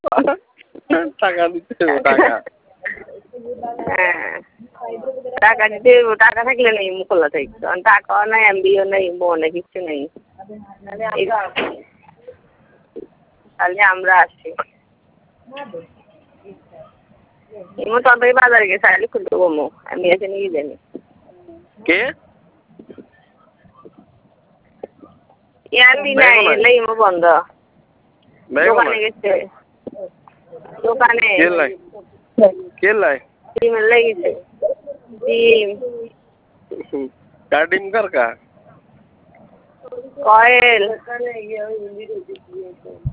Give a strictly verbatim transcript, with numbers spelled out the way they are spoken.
টাকা দিতে হবে টাকা। হ্যাঁ টাকা দিতে হইব, টাকা থাকলে নেই খোলা থাকতো, কারণ টাকাও নাই এমবিও নেই বনে কিচ্ছু নেই। খালি আমরা আছি। ইমো তবে বাজারে গেছে আইলে খুলতে বমু, আমি এসে নিয়ে জানি। কে? ইয়ান্দি নাই, এলে ইমো বন্ধ। দোকানে গেছে। দোকানে। কে লাই? কে লাই? ডিমের লেগেছে। ডিম। কার ডিম কার কা? কয়েল।